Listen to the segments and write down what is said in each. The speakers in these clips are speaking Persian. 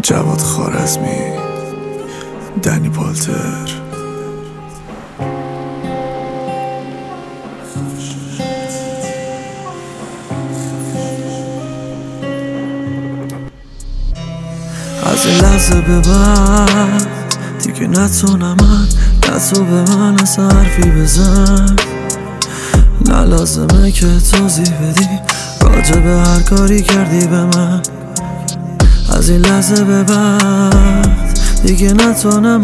جواد خوارزمی، دنی پالتر. از این لحظه به بعد دیگه نتونم من، نه تو به من از حرفی بزن، نه لازمه که توضیح بدی راجع به هر کاری کردی به من. از این لحظه به بعد دیگه نتونم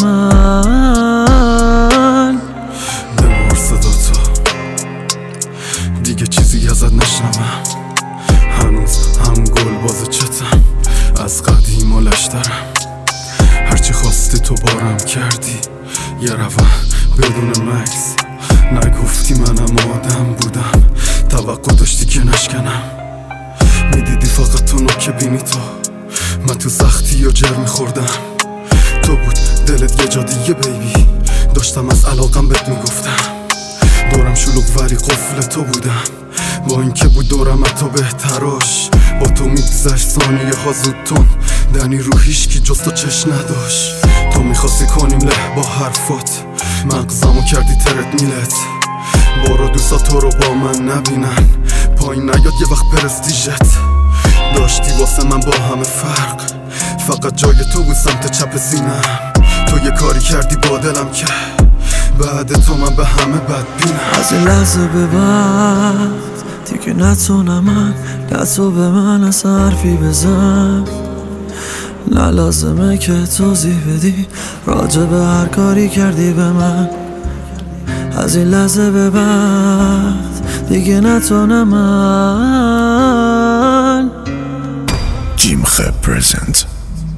من ببار صداتو، دیگه چیزی ازت نشنوم. هنوز همون گل باز چتم، از قدیم و لشترم. هرچی خواستی تو بارم کردی، یه روان بدون مکس. نگفتی منم آدم بودم، توقع داشتی که نشکنم. میدیدی فقط تو نوک بینی تو، من تو سختی یا جر میخوردم. تو بود دلت یه جا دیگه بیبی، داشتم از علاقم بهت میگفتم. دورم شلوغ ولی قفل تو بودم، با اینکه بود دورم تو بهتراش. با تو میگذشت ثانیه ها زودتون، دنی رو هیشکی جز تو چش نداشت. تو میخواستی کنیم له با حرفات، مغزمو کردی ترت میلت. برو دوستا تو رو با من نبینن، پایین نیاد یه وقت پرستیژت. داشتی واسه من با همه فرق، فقط جای تو بود سمت چپ سینم. تو یه کاری کردی با دلم که بعد تو من به همه بدبینم. از این لحظه به بعد دیگه نتونم من، نه تو به من از حرفی بزن، نه لازمه که توضیح بدی راجع به هر کاری کردی به من. از این لحظه به بعد دیگه نتونم من. جیم خب پرزنت